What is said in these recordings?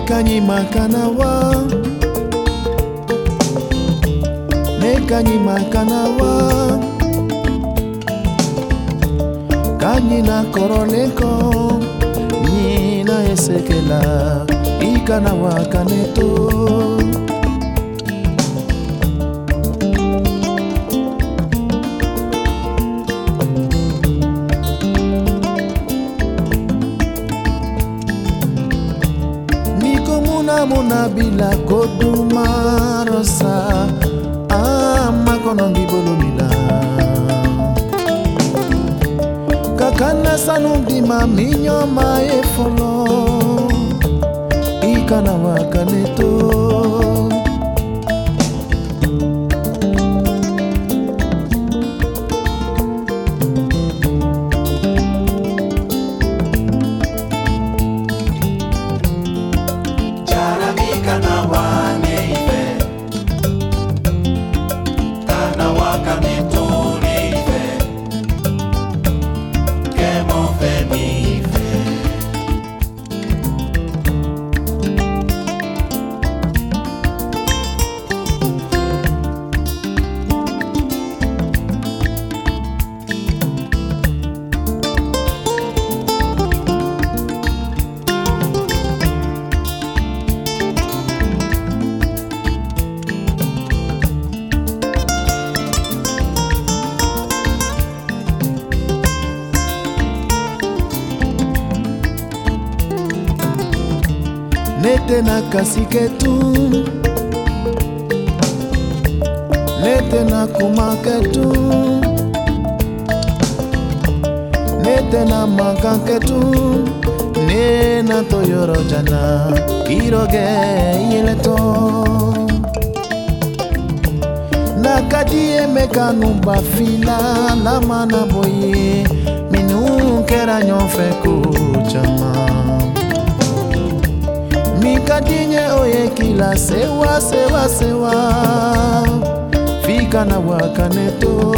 Nekanyi makanawa, nekanyi makanawa, kanyi na koroneko, ni na esekela, ikanawa kaneto. Muna bila koduma rosa makono ngibolomila kakana sanundima minyo maefolo ikana wakaneto Nete na kasiketu, nete na kumaketu, nete na makanketu, ne na toyoro jana, kiroge yeleto. Nakadie mekanumba fila, la mana boye, minu kera nyonfe kuchama. Mikadinye oye kila sewa sewa sewa fika na wakaneto.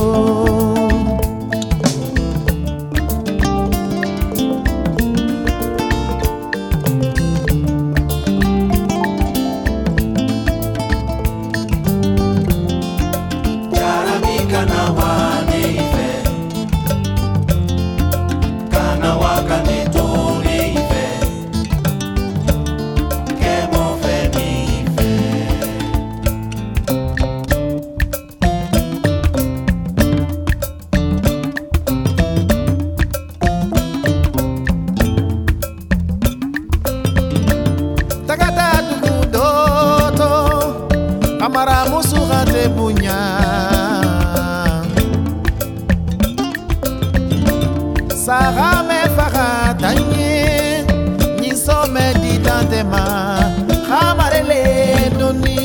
Jaramika na wane ife kana wakaneto. Kamara musura te bunya Sara me fara tanye ni some di tantema Kamarele doni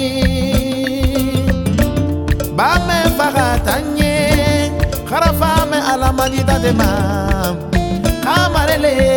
Ba me fara tanye Karafa me alama di tantema Kamarele